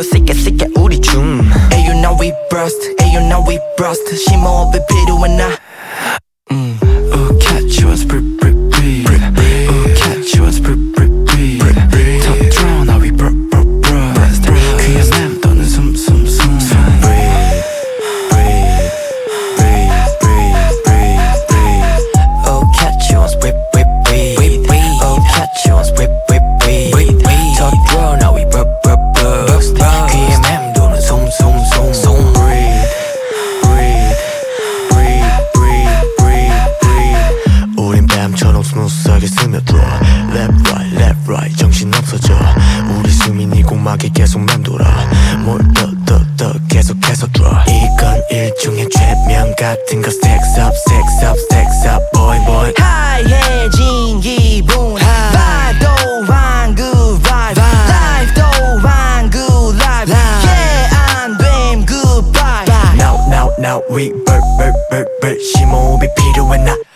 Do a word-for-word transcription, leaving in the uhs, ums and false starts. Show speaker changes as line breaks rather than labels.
세게 세게 우리 춤 Ayo now we burst Ayo now we burst 심호흡이 필요해 나 음. Oh catch us breathe breathe breathe Oh catch us breathe breathe breathe Top drown now we burst burst 그야 맴도는 숨 숨 숨 Breathe breathe breathe breathe breathe breathe Oh catch us breathe breathe breathe Oh catch us breathe breathe breathe Top drown now we burst burst 그야 맴도는 숨 숨 숨 숨 Breathe breathe breathe breathe breathe breathe 우린 뱀처럼 스무스하게 스며들어 Left right left right 정신 없어져 우리 숨이 네 고막에 계속 맴돌아 뭘 더 더 더 계속해서 draw 이건 일종의 최면 같은 거 Sex up sex up sex up boy boy 하이해진 기분 vibe도 one good vibe life도 one good life yeah 안됨 goodbye Now now now we burn burn burn burn 심호흡이 필요해 나